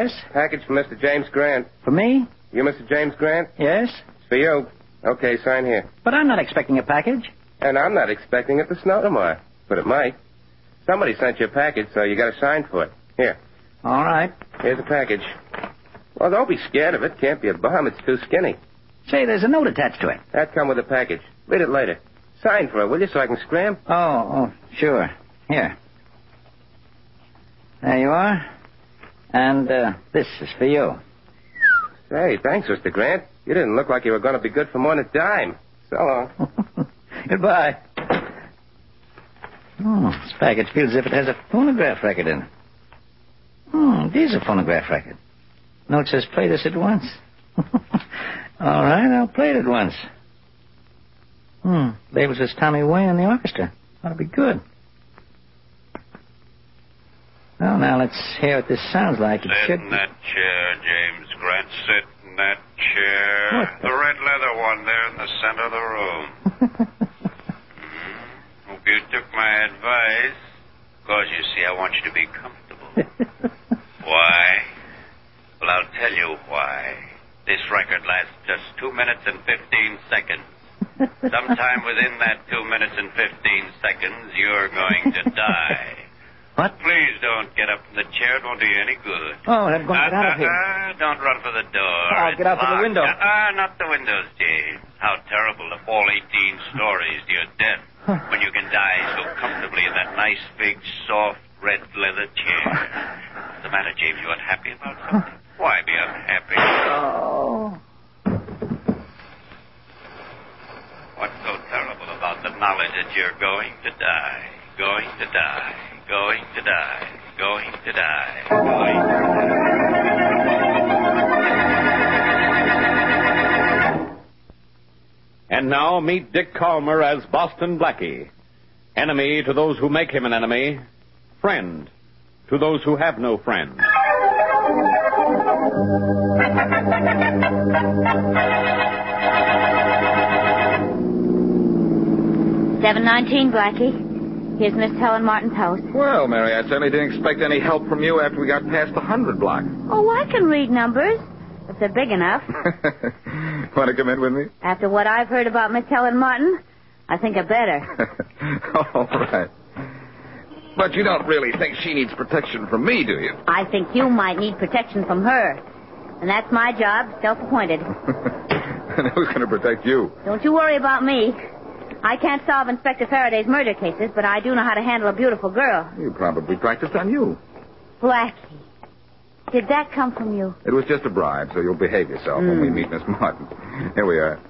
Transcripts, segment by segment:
Yes? Package for Mr. James Grant. For me? You Mr. James Grant? Yes? It's for you. Okay, sign here. But I'm not expecting a package. And I'm not expecting it to snow tomorrow. But it might. Somebody sent you a package, so you got to sign for it. Here. All right. Here's the package. Well, don't be scared of it. Can't be a bomb. It's too skinny. Say, there's a note attached to it. That come with the package. Read it later. Sign for it, will you, so I can scram? Oh, sure. Here. There you are. And this is for you. Say, thanks, Mr. Grant. You didn't look like you were going to be good for more than a dime. So long. Goodbye. Oh, this package feels as if it has a phonograph record in it. Oh, it is a phonograph record. Note says play this at once. All right, I'll play it at once. Label says Tommy Way in the orchestra. Ought to be good. Well, now let's hear what this sounds like. Sit in that chair, James Grant. Sit in that chair. What? The red leather one there in the center of the room. Hope you took my advice. Because, you see, I want you to be comfortable. Why? Well, I'll tell you why. This record lasts just 2 minutes and 15 seconds. Sometime within that 2 minutes and 15 seconds, you're going to die. What? Please don't get up from the chair. It won't do you any good. Oh, I'm going to get out of here. Don't run for the door. I'll get out of the window. Not the windows, James. How terrible to fall 18 stories to your death when you can die so comfortably in that nice, big, soft, red leather chair. What's the matter, James? You unhappy about something? Why be unhappy? Oh. What's so terrible about the knowledge that you're going to die? Going to die. Going to die. Going to die. Going to die. And now meet Dick Calmer as Boston Blackie. Enemy to those who make him an enemy. Friend to those who have no friend. 719, Blackie. Here's Miss Helen Martin's house. Well, Mary, I certainly didn't expect any help from you after we got past the 100 block. Oh, I can read numbers, if they're big enough. Want to come in with me? After what I've heard about Miss Helen Martin, I think I better. All right. But you don't really think she needs protection from me, do you? I think you might need protection from her. And that's my job, self-appointed. And who's going to protect you? Don't you worry about me. I can't solve Inspector Faraday's murder cases, but I do know how to handle a beautiful girl. You probably practiced on you. Blackie, did that come from you? It was just a bribe, so you'll behave yourself when we meet Miss Martin. Here we are.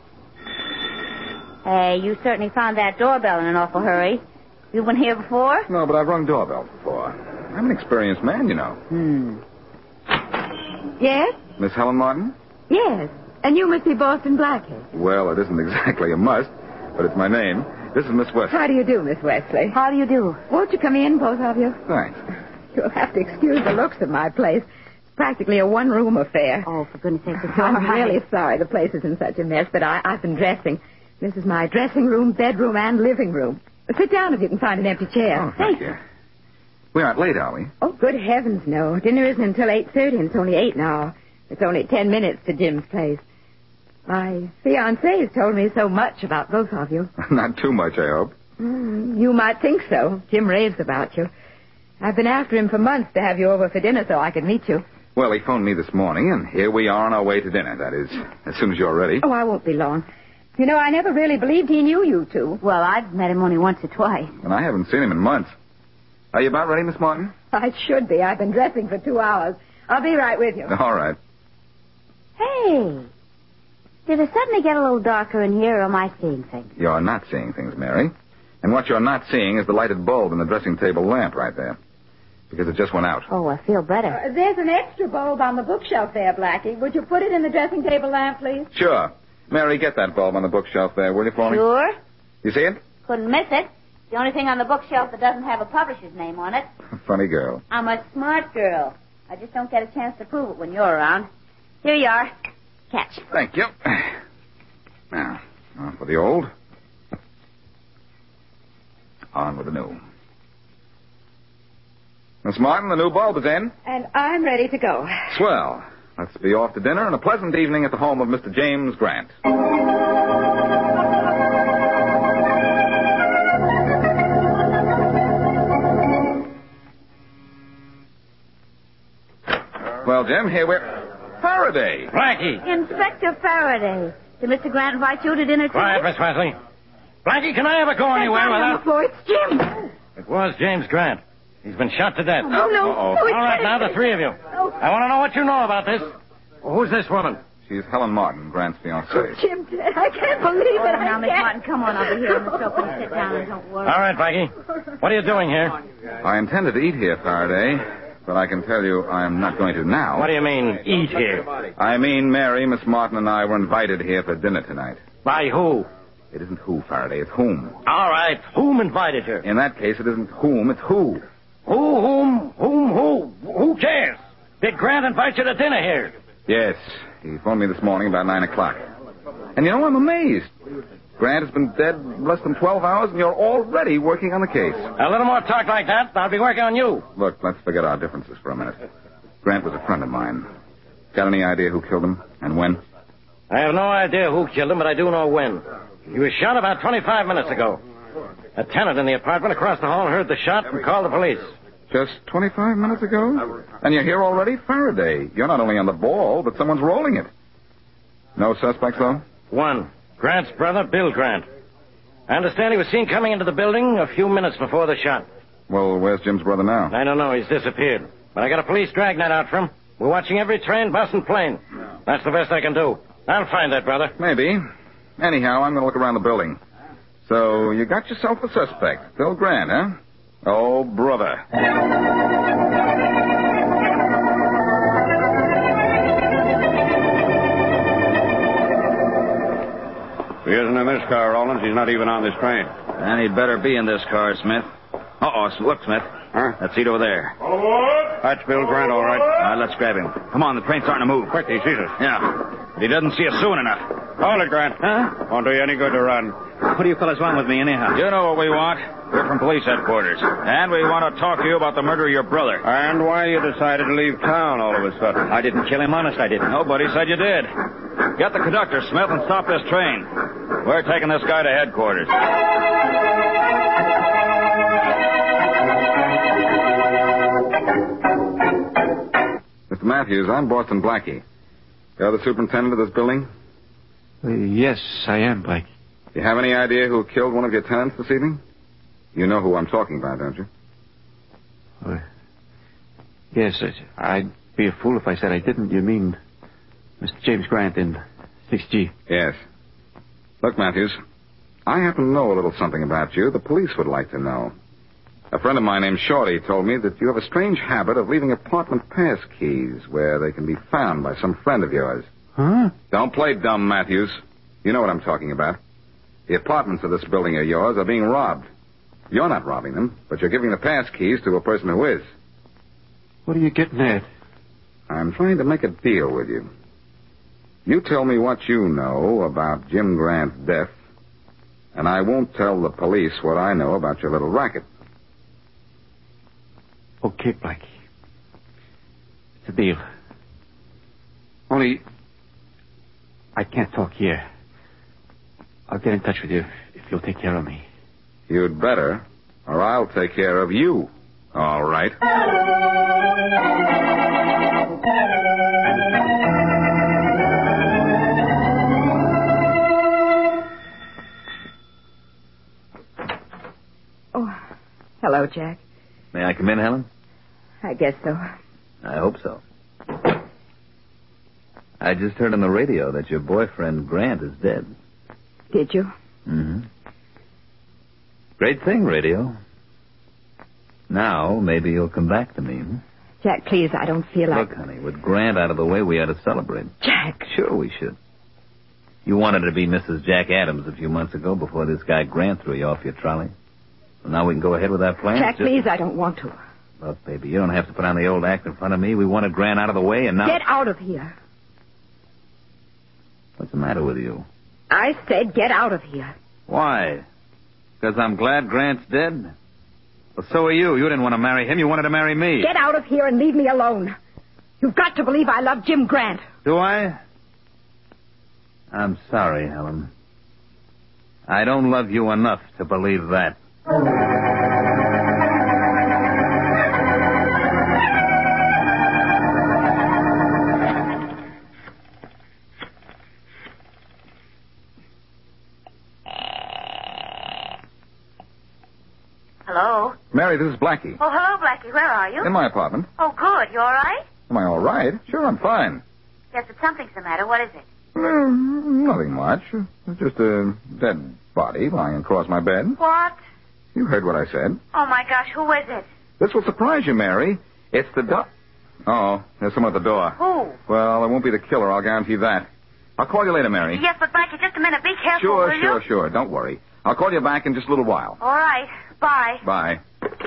Hey, you certainly found that doorbell in an awful hurry. You've been here before? No, but I've rung doorbells before. I'm an experienced man, you know. Yes? Miss Helen Martin? Yes. And you must be Boston Blackie. Well, it isn't exactly a must, but it's my name. This is Miss Wesley. How do you do, Miss Wesley? How do you do? Won't you come in, both of you? Thanks. You'll have to excuse the looks of my place. It's practically a one-room affair. Oh, for goodness sake, it's all I'm right. really sorry the place is in such a mess, but I've been dressing. This is my dressing room, bedroom, and living room. Sit down if you can find an empty chair. Oh, thank you. We aren't late, are we? Oh, good heavens, no. Dinner isn't until 8:30, and it's only 8 now. It's only 10 minutes to Jim's place. My fiancé has told me so much about both of you. Not too much, I hope. You might think so. Jim raves about you. I've been after him for months to have you over for dinner so I could meet you. Well, he phoned me this morning, and here we are on our way to dinner. That is, as soon as you're ready. Oh, I won't be long. You know, I never really believed he knew you two. Well, I've met him only once or twice. And I haven't seen him in months. Are you about ready, Miss Martin? I should be. I've been dressing for 2 hours. I'll be right with you. All right. Hey, did it suddenly get a little darker in here, or am I seeing things? You're not seeing things, Mary. And what you're not seeing is the lighted bulb in the dressing table lamp right there. Because it just went out. Oh, I feel better. There's an extra bulb on the bookshelf there, Blackie. Would you put it in the dressing table lamp, please? Sure. Mary, get that bulb on the bookshelf there, will you, for me? Sure. You see it? Couldn't miss it. The only thing on the bookshelf that doesn't have a publisher's name on it. Funny girl. I'm a smart girl. I just don't get a chance to prove it when you're around. Here you are. Catch. Thank you. Now, on for the old. On with the new. Miss Martin, the new bulb is in. And I'm ready to go. Swell. Let's be off to dinner and a pleasant evening at the home of Mr. James Grant. Well, Jim, here we're... Faraday. Blackie. Inspector Faraday. Did Mr. Grant invite you to dinner, too? Quiet, Miss Wesley. Blackie, can I ever go anywhere without... Oh, it's Jim. It was James Grant. He's been shot to death. Oh, no. Uh-oh. Oh, All right, now, the three of you. Oh. I want to know what you know about this. Who's this woman? She's Helen Martin, Grant's fiancée. Jim, I can't believe it. Now, I Miss can't. Martin, come on over here on the sofa and sit down and don't worry. All right, Blackie. What are you doing here? I intended to eat here, Faraday, but I can tell you I'm not going to now. What do you mean, eat here? I mean, Mary, Miss Martin, and I were invited here for dinner tonight. By who? It isn't who, Faraday, it's whom. All right, whom invited you? In that case, it isn't whom, it's who. Who? Who cares? Did Grant invite you to dinner here? Yes, he phoned me this morning about 9 o'clock. And you know, I'm amazed. Grant has been dead less than 12 hours, and you're already working on the case. A little more talk like that, I'll be working on you. Look, let's forget our differences for a minute. Grant was a friend of mine. Got any idea who killed him and when? I have no idea who killed him, but I do know when. He was shot about 25 minutes ago. A tenant in the apartment across the hall heard the shot and called the police. Just 25 minutes ago? And you're here already? Faraday, you're not only on the ball, but someone's rolling it. No suspects, though? One. Grant's brother, Bill Grant. I understand he was seen coming into the building a few minutes before the shot. Well, where's Jim's brother now? I don't know. He's disappeared. But I got a police dragnet out for him. We're watching every train, bus, and plane. That's the best I can do. I'll find that brother. Maybe. Anyhow, I'm going to look around the building. So you got yourself a suspect. Bill Grant, huh? Oh, brother. He isn't in this car, Rollins. He's not even on this train. And he'd better be in this car, Smith. Uh-oh, look, Smith. Huh? That seat over there. That's Bill Grant, all right. All right, let's grab him. Come on, the train's starting to move. Quick, he sees us. Yeah. But he doesn't see us soon enough. Hold it, Grant. Huh? Won't do you any good to run. What do you fellas want with me, anyhow? You know what we want. We're from police headquarters. And we want to talk to you about the murder of your brother. And why you decided to leave town all of a sudden. I didn't kill him, honest, I didn't. Nobody said you did. Get the conductor, Smith, and stop this train. We're taking this guy to headquarters. Mr. Matthews, I'm Boston Blackie. You're the superintendent of this building? Yes, I am, Blackie. You have any idea who killed one of your tenants this evening? You know who I'm talking about, don't you? Yes, I'd be a fool if I said I didn't. You mean Mr. James Grant in 6G? Yes. Look, Matthews, I happen to know a little something about you the police would like to know. A friend of mine named Shorty told me that you have a strange habit of leaving apartment pass keys where they can be found by some friend of yours. Huh? Don't play dumb, Matthews. You know what I'm talking about. The apartments of this building of yours are being robbed. You're not robbing them, but you're giving the pass keys to a person who is. What are you getting at? I'm trying to make a deal with you. You tell me what you know about Jim Grant's death, and I won't tell the police what I know about your little racket. Okay, Blackie. It's a deal. Only, I can't talk here. I'll get in touch with you if you'll take care of me. You'd better, or I'll take care of you. All right. Oh, hello, Jack. May I come in, Helen? I guess so. I hope so. I just heard on the radio that your boyfriend, Grant, is dead. Did you? Mm-hmm. Great thing, radio. Now, maybe you'll come back to me. Hmm? Jack, please, I don't feel like... Look, honey, with Grant out of the way, we ought to celebrate. Jack! Sure we should. You wanted to be Mrs. Jack Adams a few months ago before this guy Grant threw you off your trolley. So now we can go ahead with that plan? Jack, please, I don't want to. Look, baby, you don't have to put on the old act in front of me. We wanted Grant out of the way, and now... Get out of here. What's the matter with you? I said get out of here. Why? Because I'm glad Grant's dead? Well, so are you. You didn't want to marry him. You wanted to marry me. Get out of here and leave me alone. You've got to believe I love Jim Grant. Do I? I'm sorry, Helen. I don't love you enough to believe that. Hello? Mary, this is Blackie. Oh, hello, Blackie. Where are you? In my apartment. Oh, good. You all right? Am I all right? Sure, I'm fine. Yes, but something's the matter. What is it? Nothing much. It's just a dead body lying across my bed. What? You heard what I said. Oh, my gosh. Who is it? This will surprise you, Mary. It's the Oh, there's someone at the door. Who? Well, it won't be the killer, I'll guarantee that. I'll call you later, Mary. Yes, but Blackie, just a minute. Be careful, will you? Sure. Don't worry. I'll call you back in just a little while. All right. Bye. Bye.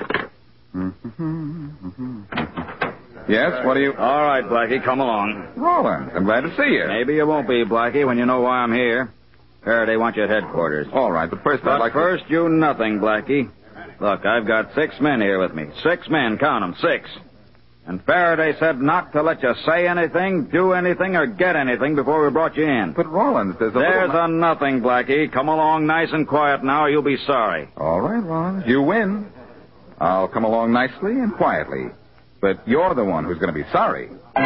Yes, what are you... All right, Blackie, come along. Roland, I'm glad to see you. Maybe you won't be, Blackie, when you know why I'm here. Faraday wants you at headquarters. All right, but first I'd like first, you nothing, Blackie. Look, I've got 6 men here with me. 6 men, count them, 6. And Faraday said not to let you say anything, do anything, or get anything before we brought you in. But, Rollins, there's a nothing, Blackie. Come along nice and quiet now, or you'll be sorry. All right, Rollins. You win. I'll come along nicely and quietly. But you're the one who's going to be sorry.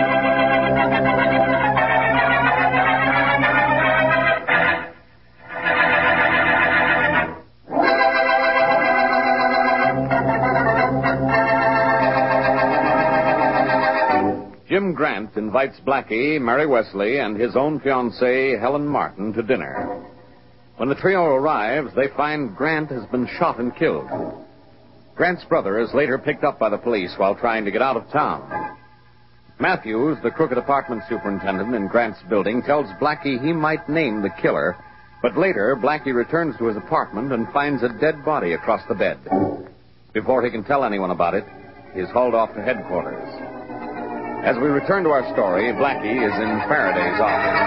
Jim Grant invites Blackie, Mary Wesley, and his own fiancée, Helen Martin, to dinner. When the trio arrives, they find Grant has been shot and killed. Grant's brother is later picked up by the police while trying to get out of town. Matthews, the crooked apartment superintendent in Grant's building, tells Blackie he might name the killer, but later Blackie returns to his apartment and finds a dead body across the bed. Before he can tell anyone about it, he is hauled off to headquarters. As we return to our story, Blackie is in Faraday's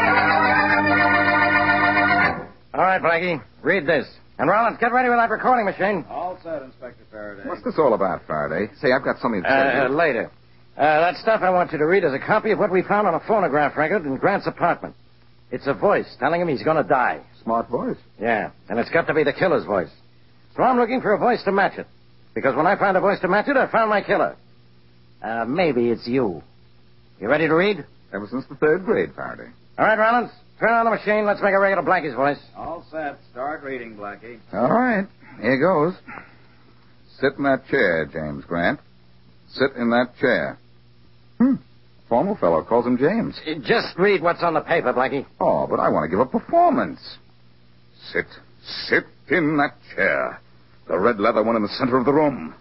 office. All right, Blackie, read this. And Rollins, get ready with that recording machine. All set, Inspector Faraday. What's this all about, Faraday? Say, I've got something to tell you. Later. That stuff I want you to read is a copy of what we found on a phonograph record in Grant's apartment. It's a voice telling him he's going to die. Smart voice. Yeah, and it's got to be the killer's voice. So I'm looking for a voice to match it. Because when I find a voice to match it, I found my killer. Maybe it's you. You ready to read? Ever since the 3rd grade, Faraday. All right, Rollins. Turn on the machine. Let's make a regular Blackie's voice. All set. Start reading, Blackie. All right. Here goes. Sit in that chair, James Grant. Sit in that chair. Formal fellow calls him James. Just read what's on the paper, Blackie. Oh, but I want to give a performance. Sit in that chair. The red leather one in the center of the room.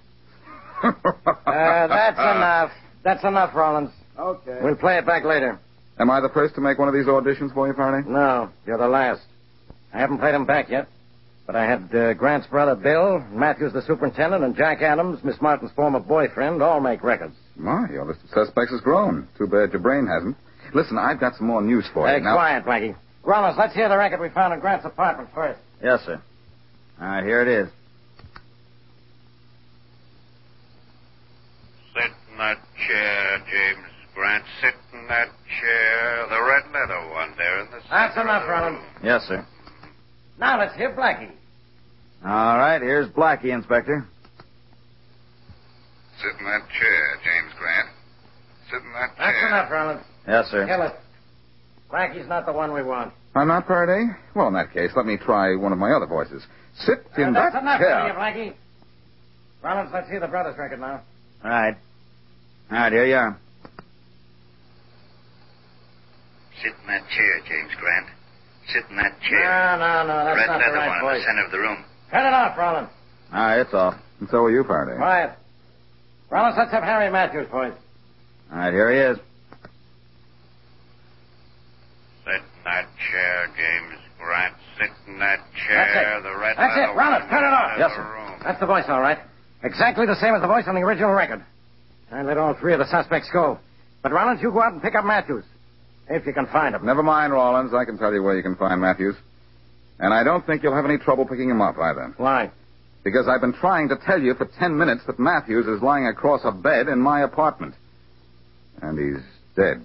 That's enough. That's enough, Rollins. Okay. We'll play it back later. Am I the first to make one of these auditions for you, Faraday? No, you're the last. I haven't played them back yet. But I had Grant's brother, Bill, Matthews, the superintendent, and Jack Adams, Miss Martin's former boyfriend, all make records. My, your list of suspects has grown. Too bad your brain hasn't. Listen, I've got some more news for you. Now... Quiet, Blackie. Rollins, let's hear the record we found in Grant's apartment first. Yes, sir. All right, here it is. Sit in that chair, James Grant. Sit in that chair. The red leather one there in the center. That's enough, Rollins. Yes, sir. Now let's hear Blackie. All right, here's Blackie, Inspector. Sit in that chair, James Grant. Sit in that chair. That's enough, Rollins. Yes, sir. Kill it. Blackie's not the one we want. I'm not, Faraday? Well, in that case, let me try one of my other voices. Sit in that That's enough chair. for you, Blackie. Rollins, let's hear the brother's record now. All right, here you are. Sit in that chair, James Grant. Sit in that chair. No, that's Red not the leather right one voice. in the center of the room. Turn it off, Rollins. All right, it's off. And so are you, Faraday. Quiet. Rollins, let's have Harry Matthews' voice. All right, here he is. Sit in that chair, James Grant. Sit in that chair. That's it. The red That's leather it. Rollins, one turn it in off. the Yes, sir. room. That's the voice, all right. Exactly the same as the voice on the original record. I let all 3 of the suspects go. But, Rollins, you go out and pick up Matthews. If you can find him. Never mind, Rollins. I can tell you where you can find Matthews. And I don't think you'll have any trouble picking him up, either. Why? Because I've been trying to tell you for 10 minutes that Matthews is lying across a bed in my apartment. And he's dead.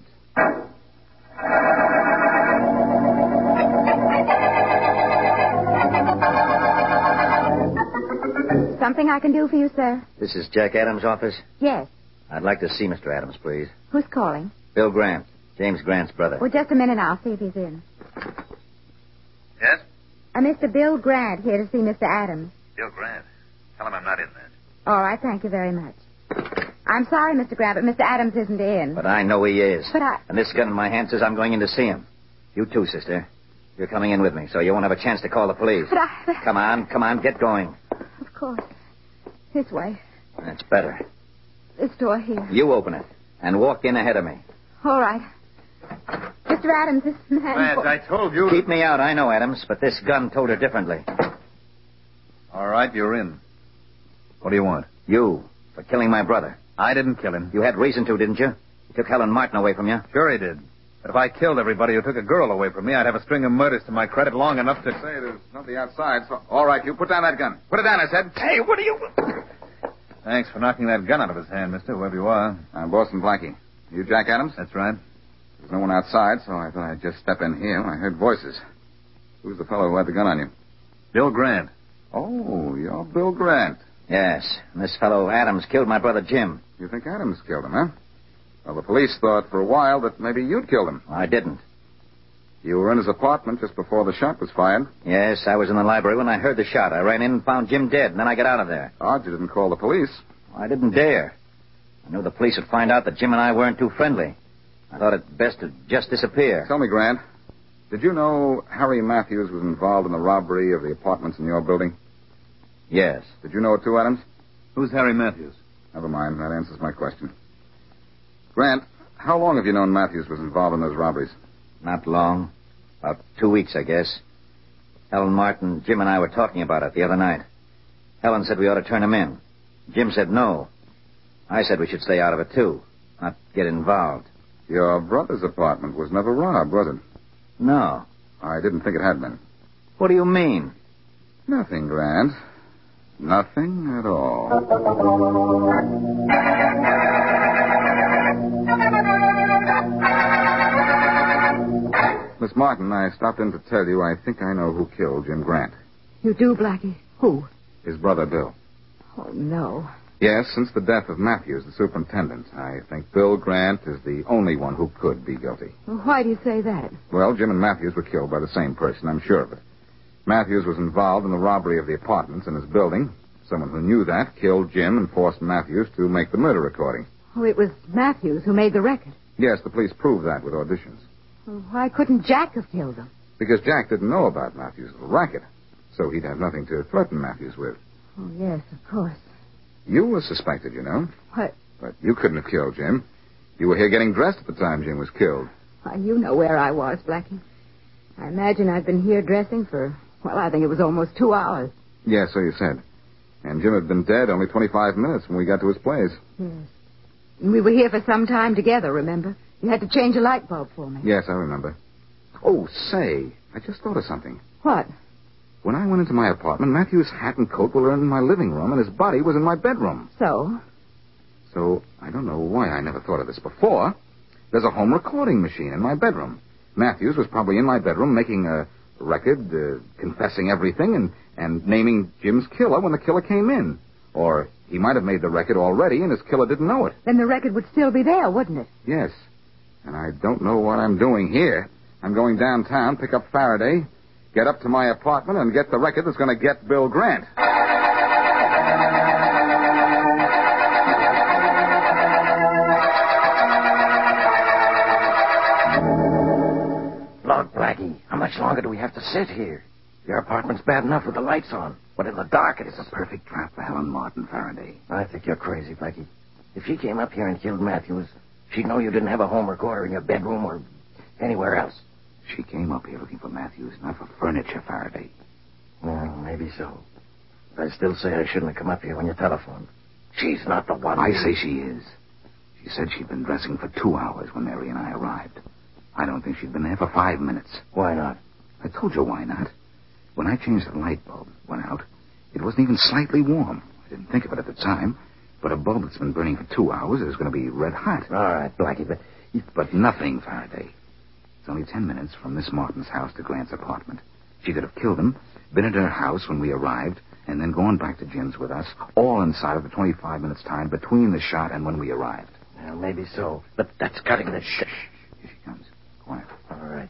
Something I can do for you, sir? This is Jack Adams' office? Yes. I'd like to see Mr. Adams, please. Who's calling? Bill Grant, James Grant's brother. Well, just a minute. I'll see if he's in. Yes? Mr. Bill Grant here to see Mr. Adams. Bill Grant. Tell him I'm not in there. All right, thank you very much. I'm sorry, Mr. Grant, but Mr. Adams isn't in. But I know he is. But I... And this gun in my hand says I'm going in to see him. You too, sister. You're coming in with me, so you won't have a chance to call the police. But I... Come on, get going. Of course. This way. That's better. This door here. You open it, and walk in ahead of me. All right. Mr. Adams, this man... Grant, I told you... Keep me out, I know, Adams, but this gun told her differently. All right, you're in. What do you want? You, for killing my brother. I didn't kill him. You had reason to, didn't you? You took Helen Martin away from you. Sure he did. But if I killed everybody who took a girl away from me, I'd have a string of murders to my credit long enough to... Say, there's nobody outside, so... All right, you put down that gun. Put it down, I said. Hey, what are you... Thanks for knocking that gun out of his hand, mister, whoever you are. I'm Boston Blackie. You Jack Adams? That's right. There's no one outside, so I thought I'd just step in here. I heard voices. Who's the fellow who had the gun on you? Bill Grant. Oh, you're Bill Grant. Yes, and this fellow Adams killed my brother Jim. You think Adams killed him, huh? Well, the police thought for a while that maybe you'd killed him. I didn't. You were in his apartment just before the shot was fired. Yes, I was in the library when I heard the shot. I ran in and found Jim dead, and then I got out of there. Odd you didn't call the police. I didn't dare. I knew the police would find out that Jim and I weren't too friendly. I thought it best to just disappear. Tell me, Grant, did you know Harry Matthews was involved in the robbery of the apartments in your building? Yes. Did you know it too, Adams? Who's Harry Matthews? Never mind. That answers my question. Grant, how long have you known Matthews was involved in those robberies? Not long. About 2 weeks, I guess. Helen Martin, Jim and I were talking about it the other night. Helen said we ought to turn him in. Jim said no. I said we should stay out of it, too. Not get involved. Your brother's apartment was never robbed, was it? No. I didn't think it had been. What do you mean? Nothing, Grant. Nothing at all. Miss Martin, I stopped in to tell you I think I know who killed Jim Grant. You do, Blackie? Who? His brother, Bill. Oh, no. Yes, since the death of Matthews, the superintendent, I think Bill Grant is the only one who could be guilty. Well, why do you say that? Well, Jim and Matthews were killed by the same person, I'm sure of it. Matthews was involved in the robbery of the apartments in his building. Someone who knew that killed Jim and forced Matthews to make the murder recording. Oh, it was Matthews who made the record. Yes, the police proved that with auditions. Well, why couldn't Jack have killed him? Because Jack didn't know about Matthews' little racket, so he'd have nothing to threaten Matthews with. Oh, yes, of course. You were suspected, you know. What? But you couldn't have killed Jim. You were here getting dressed at the time Jim was killed. Why, you know where I was, Blackie. I imagine I'd been here dressing for, well, I think it was almost 2 hours. Yes, so you said. And Jim had been dead only 25 minutes when we got to his place. Yes. And we were here for some time together, remember? You had to change a light bulb for me. Yes, I remember. Oh, say, I just thought of something. What? When I went into my apartment, Matthew's hat and coat were in my living room, and his body was in my bedroom. So? So, I don't know why I never thought of this before. There's a home recording machine in my bedroom. Matthews was probably in my bedroom making a record, confessing everything, and naming Jim's killer when the killer came in. Or he might have made the record already, and his killer didn't know it. Then the record would still be there, wouldn't it? Yes. And I don't know what I'm doing here. I'm going downtown, pick up Faraday, get up to my apartment, and get the record that's going to get Bill Grant. Look, Blackie, how much longer do we have to sit here? Your apartment's bad enough with the lights on, but in the dark it is a perfect trap for Helen Martin, Faraday. I think you're crazy, Blackie. If she came up here and killed Matthews, she'd know you didn't have a home recorder in your bedroom or anywhere else. She came up here looking for Matthews, not for furniture, Faraday. Well, maybe so. But I still say I shouldn't have come up here when you telephoned. She's not the one. I say she is. She said she'd been dressing for 2 hours when Mary and I arrived. I don't think she'd been there for 5 minutes. Why not? I told you why not. When I changed the light bulb, went out, It wasn't even slightly warm. I didn't think of it at the time. But a bulb that's been burning for 2 hours is going to be red hot. All right, Blackie, But nothing, Faraday. It's only 10 minutes from Miss Martin's house to Grant's apartment. She could have killed him, been at her house when we arrived, and then gone back to Jim's with us, all inside of the 25 minutes time between the shot and when we arrived. Well, maybe so. But that's cutting the... Shh. Here she comes. Quiet. All right.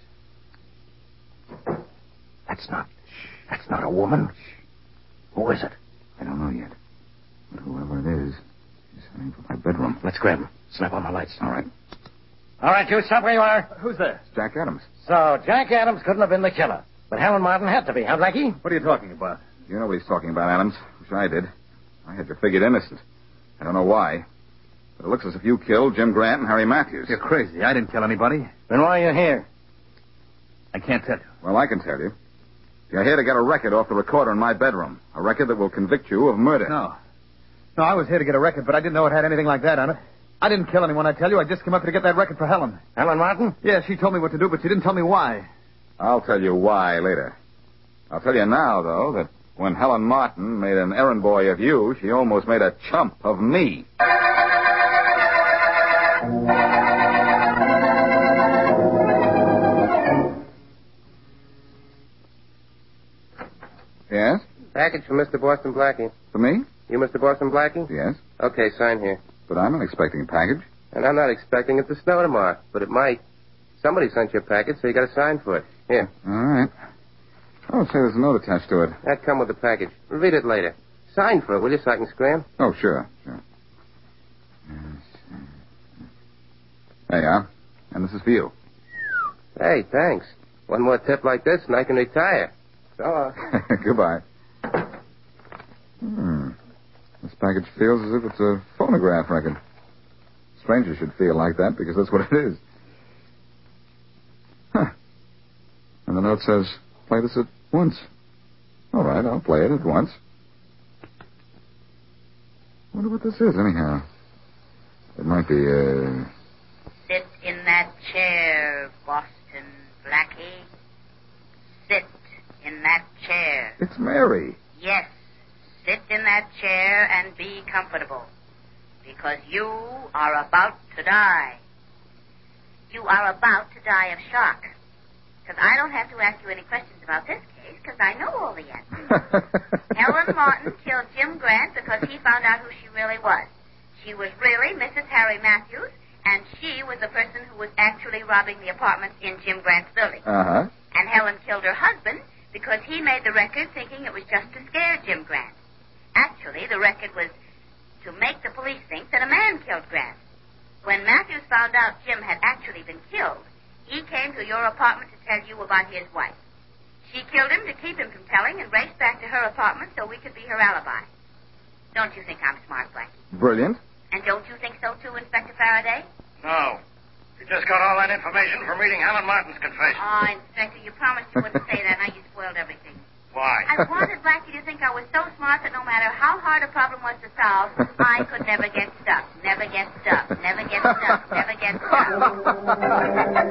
That's not a woman. Who is it? I don't know yet. But whoever it is, she's heading for my bedroom. Let's grab him. Snap on the lights. All right. All right, you stop where you are. Who's there? It's Jack Adams. So, Jack Adams couldn't have been the killer. But Helen Martin had to be, huh, Blackie? What are you talking about? You know what he's talking about, Adams. Wish I did. I had you figured innocent. I don't know why. But it looks as if you killed Jim Grant and Harry Matthews. You're crazy. I didn't kill anybody. Then why are you here? I can't tell you. Well, I can tell you. You're here to get a record off the recorder in my bedroom. A record that will convict you of murder. No, I was here to get a record, but I didn't know it had anything like that on it. I didn't kill anyone, I tell you. I just came up here to get that record for Helen. Helen Martin? Yeah, she told me what to do, but she didn't tell me why. I'll tell you why later. I'll tell you now, though, that when Helen Martin made an errand boy of you, she almost made a chump of me. Yes? Package for Mr. Boston Blackie. For me? You Mr. Boston Blackie? Yes. Okay, sign here. But I'm not expecting a package. And I'm not expecting it to snow tomorrow, but it might. Somebody sent you a package, so you got to sign for it. Here. All right. Oh, say there's a note attached to it. That come with the package. Read it later. Sign for it, will you, so I can scram? Oh, sure. There you are. And this is for you. Hey, thanks. One more tip like this, and I can retire. So long. Goodbye. This package feels as if it's a phonograph record. Strangers should feel like that because that's what it is. Huh. And the note says, play this at once. All right, I'll play it at once. Wonder what this is, anyhow. It might be, Sit in that chair, Boston Blackie. Sit in that chair. It's Mary. Yes. Sit in that chair and be comfortable. Because you are about to die. You are about to die of shock. Because I don't have to ask you any questions about this case, because I know all the answers. Helen Martin killed Jim Grant because he found out who she really was. She was really Mrs. Harry Matthews, and she was the person who was actually robbing the apartments in Jim Grant's building. Uh-huh. And Helen killed her husband because he made the record thinking it was just to scare Jim Grant. Actually, the record was to make the police think that a man killed Grant. When Matthews found out Jim had actually been killed, he came to your apartment to tell you about his wife. She killed him to keep him from telling and raced back to her apartment so we could be her alibi. Don't you think I'm smart, Blackie? Brilliant. And don't you think so, too, Inspector Faraday? No. You just got all that information from reading Helen Martin's confession. Oh, Inspector, you promised you wouldn't say that. Now you spoiled everything. Why? I wanted Blackie to think I was so smart that no matter how hard a problem was to solve, I could never get stuck. Never get stuck. Never get stuck. Never get stuck.